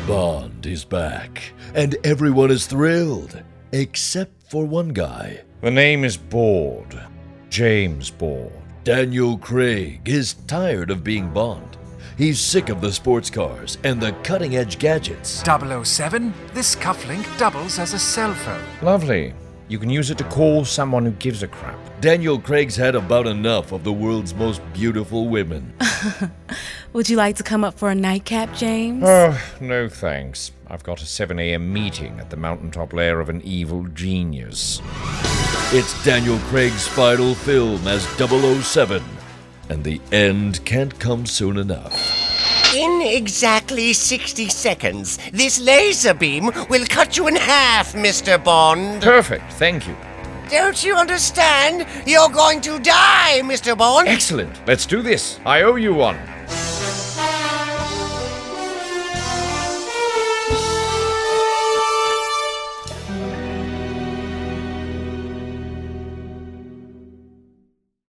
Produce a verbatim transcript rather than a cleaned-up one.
Bond is back, and everyone is thrilled, except for one guy. The name is Bond. James Bond. Daniel Craig is tired of being Bond. He's sick of the sports cars and the cutting-edge gadgets. double oh seven, this cufflink doubles as a cell phone. Lovely. You can use it to call someone who gives a crap. Daniel Craig's had about enough of the world's most beautiful women. Would you like to come up for a nightcap, James? Oh, no thanks. I've got a seven a.m. meeting at the mountaintop lair of an evil genius. It's Daniel Craig's final film as double oh seven, and the end can't come soon enough. In exactly sixty seconds, this laser beam will cut you in half, Mister Bond. Perfect, thank you. Don't you understand? You're going to die, Mister Bond. Excellent, let's do this. I owe you one.